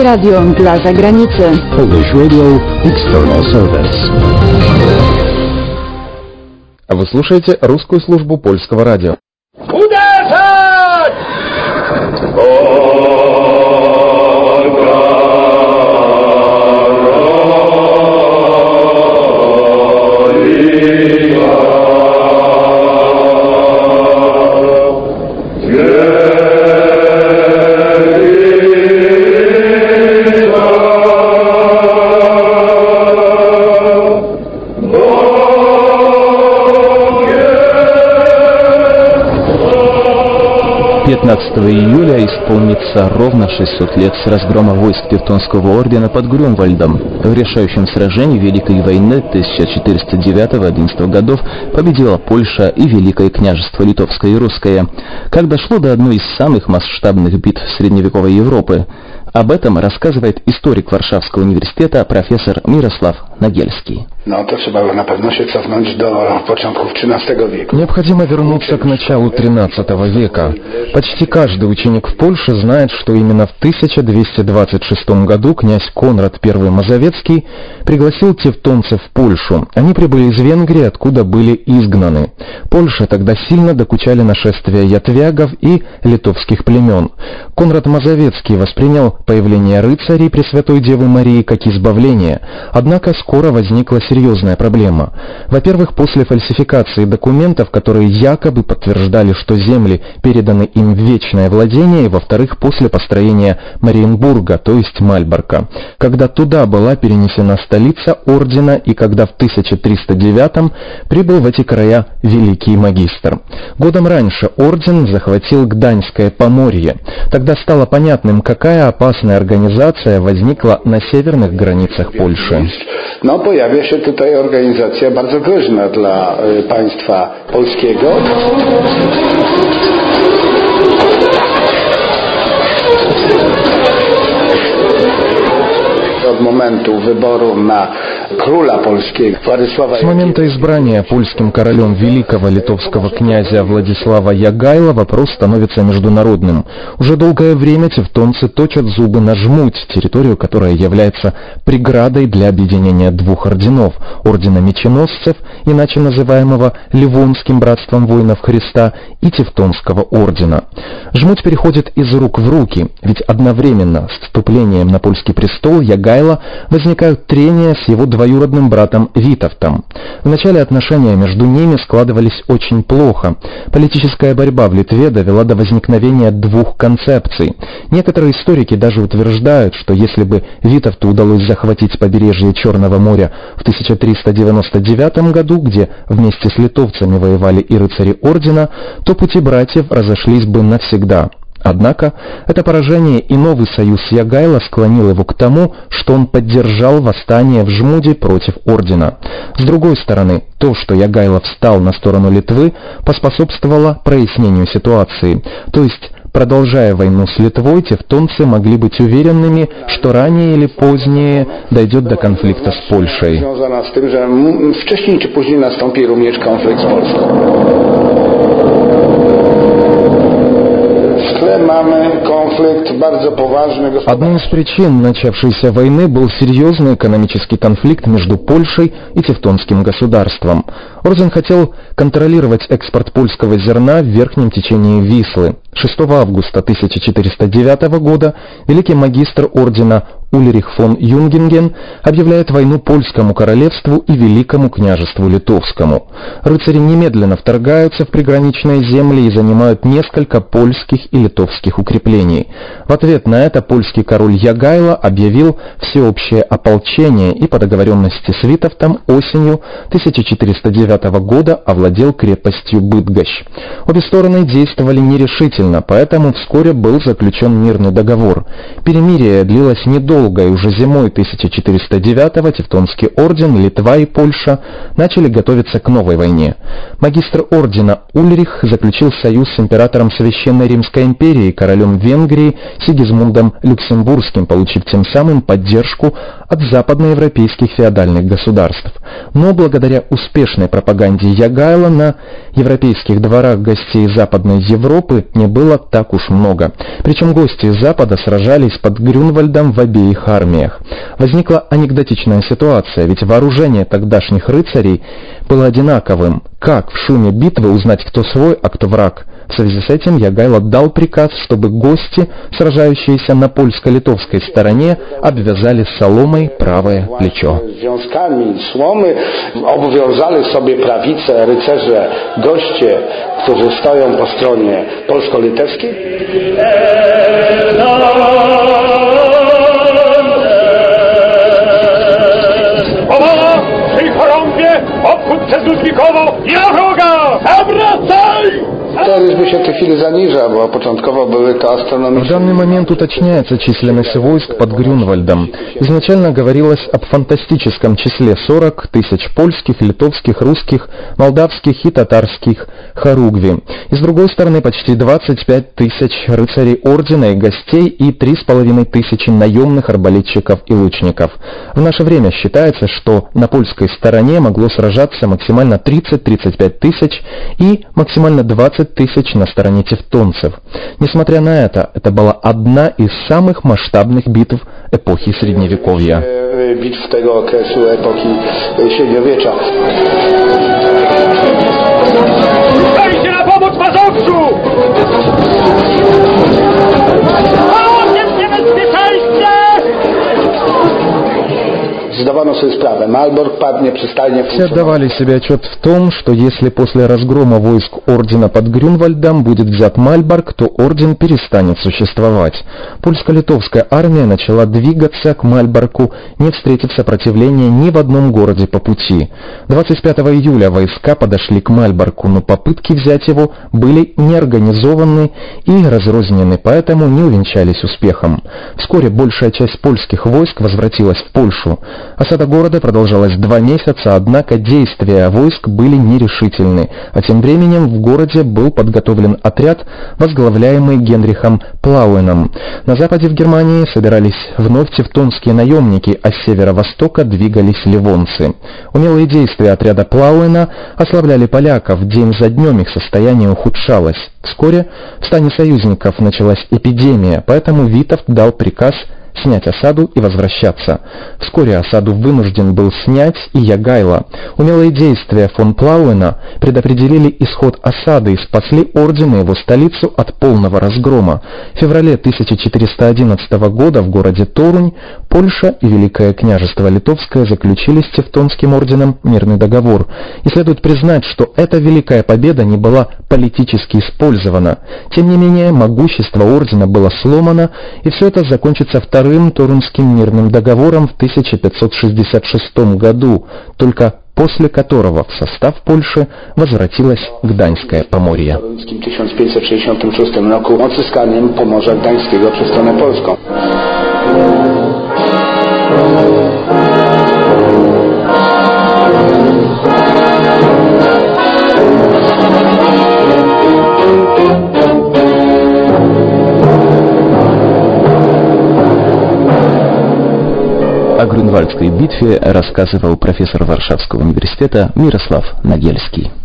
Radio dla zagranicy. Polish Radio External Service. Вы слушаете русскую службу польского радио. Июля исполнится ровно 600 лет с разгрома войск Тевтонского ордена под Грюнвальдом. В решающем сражении Великой войны 1409-11 годов победила Польша и Великое княжество Литовское и Русское, как дошло до одной из самых масштабных битв средневековой Европы. Об этом рассказывает историк Варшавского университета профессор Мирослав Нагельский. Необходимо вернуться к началу XIII века. Почти каждый ученик в Польше знает, что именно в 1226 году князь Конрад I Мазовецкий пригласил тевтонцев в Польшу. Они прибыли из Венгрии, откуда были изгнаны. Польше тогда сильно докучали нашествия ятвягов и литовских племен. Конрад Мазовецкий воспринял появление рыцарей Пресвятой Девы Марии как избавление, однако скоро возникла серьезная проблема. Во-первых, после фальсификации документов, которые якобы подтверждали, что земли переданы им в вечное владение, и, во-вторых, после построения Мариенбурга, то есть Мальборка, когда туда была перенесена столица ордена и когда в 1309 прибыл в эти края великий магистр. Годом раньше орден захватил Гданьское Поморье. Тогда стало понятным, какая опасная организация возникла на северных границах Польши. No, pojawia się tutaj organizacja bardzo groźna dla państwa polskiego. Od momentu wyboru na króla polskiego Władysława. С момента избрания польским королем великого литовского князя Владислава Ягайла вопрос становится международным. Уже долгое время тевтонцы точат зубы на Жмуть, территорию, которая является преградой для объединения двух орденов – ордена меченосцев, иначе называемого Ливонским братством воинов Христа, и Тевтонского ордена. Жмуть переходит из рук в руки, ведь одновременно с вступлением на польский престол Ягайла возникают трения с его двоюродным братом Витовтом. Вначале отношения между ними складывались очень плохо. Политическая борьба в Литве довела до возникновения двух концепций. Некоторые историки даже утверждают, что если бы Витовту удалось захватить побережье Черного моря в 1399 году, где вместе с литовцами воевали и рыцари ордена, то пути братьев разошлись бы навсегда. Однако это поражение и новый союз Ягайла склонил его к тому, что он поддержал восстание в Жмуде против ордена. С другой стороны, то, что Ягайло встал на сторону Литвы, поспособствовало прояснению ситуации. То есть, продолжая войну с Литвой, тевтонцы могли быть уверенными, что ранее или позднее дойдет до конфликта с Польшей. Związana z tym, że wcześniej czy później nastąpi również konflikt z Polską. Одной из причин начавшейся войны был серьезный экономический конфликт между Польшей и Тевтонским государством. Орден хотел контролировать экспорт польского зерна в верхнем течении Вислы. 6 августа 1409 года великий магистр ордена Ульрих фон Юнгинген объявляет войну польскому королевству и великому княжеству литовскому. Рыцари немедленно вторгаются в приграничные земли и занимают несколько польских и литовских укреплений. В ответ на это польский король Ягайло объявил всеобщее ополчение и по договоренности с Витовтом осенью 1409 года овладел крепостью Быдгощ. Обе стороны действовали нерешительно, поэтому вскоре был заключен мирный договор. Перемирие длилось недолго, и уже зимой 1409-го Тевтонский орден, Литва и Польша начали готовиться к новой войне. Магистр ордена Ульрих заключил союз с императором Священной Римской империи, королем Венгрии Сигизмундом Люксембургским, получив тем самым поддержку от западноевропейских феодальных государств. Но благодаря успешной пропаганде Ягайло на европейских дворах гостей Западной Европы не было так уж много. Причем гости из Запада сражались под Грюнвальдом в обеих армиях. Возникла анекдотичная ситуация, ведь вооружение тогдашних рыцарей было одинаковым. Как в шуме битвы узнать, кто свой, а кто враг? В связи с этим Ягайло дал приказ, чтобы гости, сражающиеся на польско-литовской стороне, обвязали соломой правое плечо. Związkami słomy obowiązali sobie prawice, rycerze, goście, którzy stoją po stronie polsko-litewskiej. Powoła przy chorąbie, obchód przez Ludwikowo i na wroga! Zawracaj! Terroryzm się w tej chwili zaniża, bo początkowo były to В astronomiczne. данный момент уточняется численность войск под Грюнвальдом. Изначально говорилось об фантастическом числе 40 тысяч польских, литовских, русских, молдавских и татарских хоругви. И с другой стороны почти 25 тысяч рыцарей ордена и гостей и 3,5 тысячи наемных арбалетчиков и лучников. В наше время считается, что на польской стороне могло сражаться максимально 30-35 тысяч и максимально 20 тысяч на стороне тевтонцев. Несмотря на это была одна из самых масштабных битв эпохи Средневековья. Bitw tego okresu epoki średniowiecza. Dajcie na pomoc Mazowszu! Pomoc niebezpieczeństwie! Zdawano sobie sprawę, Malbork padnie, przestanie Все отдавали себе отчет в том, что если после разгрома войск ордена под Грюнвальдом будет взят Мальборг, то орден перестанет существовать. Польско-литовская армия начала двигаться к Мальборгу, не встретив сопротивления ни в одном городе по пути. 25 июля войска подошли к Мальборгу, но попытки взять его были неорганизованы и разрознены, поэтому не увенчались успехом. Вскоре большая часть польских войск возвратилась в Польшу. Осада города продолжалась 2 месяца, однако действия войск были нерешительны, а тем временем в городе был подготовлен отряд, возглавляемый Генрихом Плауэном. На западе в Германии собирались вновь тевтонские наемники, а с северо-востока двигались ливонцы. Умелые действия отряда Плауэна ослабляли поляков, день за днем их состояние ухудшалось. Вскоре в стане союзников началась эпидемия, поэтому Витовт дал приказ снять осаду и возвращаться. Вскоре осаду вынужден был снять и Ягайло. Умелые действия фон Плауэна предопределили исход осады и спасли орден и его столицу от полного разгрома. В феврале 1411 года в городе Торунь Польша и Великое княжество Литовское заключили с Тевтонским орденом мирный договор. И следует признать, что эта великая победа не была политически использована. Тем не менее, могущество ордена было сломано, и все это закончится Вторым Торунским мирным договором в 1566 году, только после которого в состав Польши возвратилось Гданьское Поморье. W 1566 roku odzyskaniem Pomorza Gdańskiego przez stronę polską. О Грюнвальдской битве рассказывал профессор Варшавского университета Мирослав Нагельский.